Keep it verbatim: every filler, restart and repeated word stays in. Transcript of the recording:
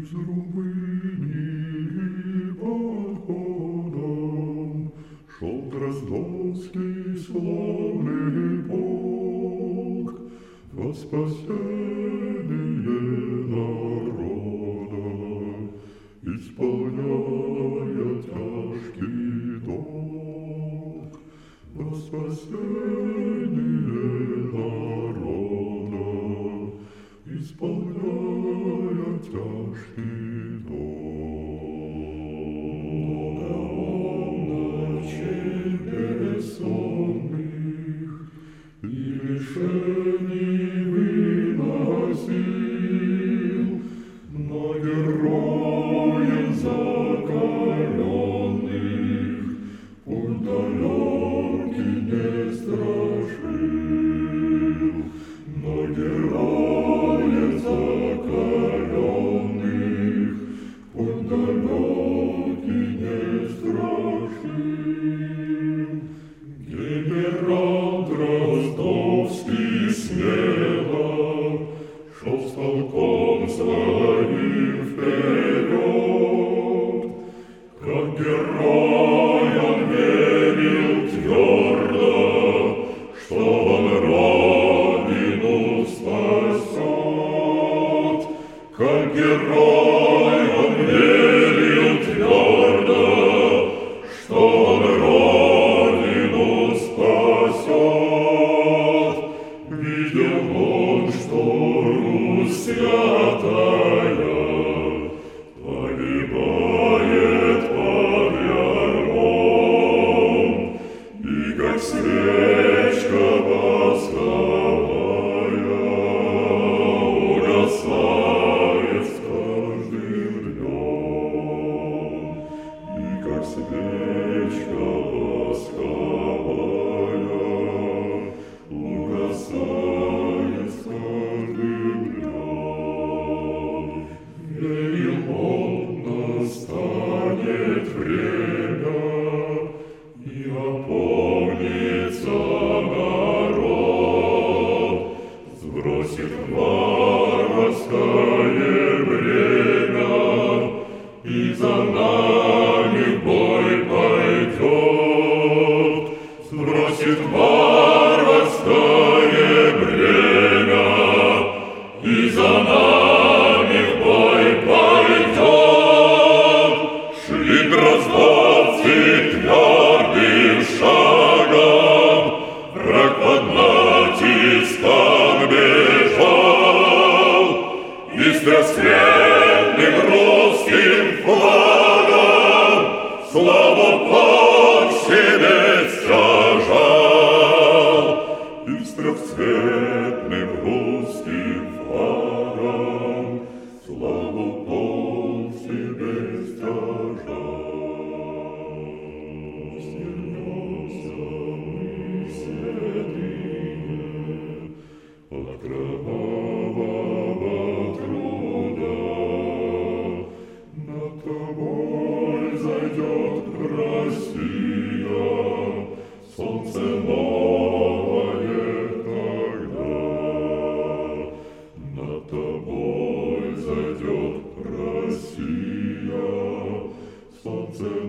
Из Румынии походом шел Дроздовский славный полк во спасение народа, исполняя тяжкий долг во спасение народа, исполняя тяжкий долг. Он ночей бессонных и лишений выносил, но героев закаленных путь далекий не страшил, но героев закаленных путь далекий не страшил. Генерал Дроздовский смело шел с полком своим вперед, как герой он верил твердо, что он родину спасет, как герой он верил твердо, что он родину спасет. Видел он, что Русь святая погибает под ярмом, и как свечка восковая угасает с каждым днем, и как свечка восковая угасает с каждым днем. Верил он, настанет время, и опомнится народ, сбросит варварское бремя и за нами в бой пойдет, сбросит варварское бремя и за нами в бой пойдет. Шли дроздовцы твердым шагом, враг под натиском бежал, и с рассветным русским флагом славу Бог себе стяжал, и с трехцветным русским флагом славу Бог себе стяжал. Стернемся мы седые от кровавого труда, над тобой зайдет Россия, солнце новое тогда. Над тобой зайдет Россия, солнце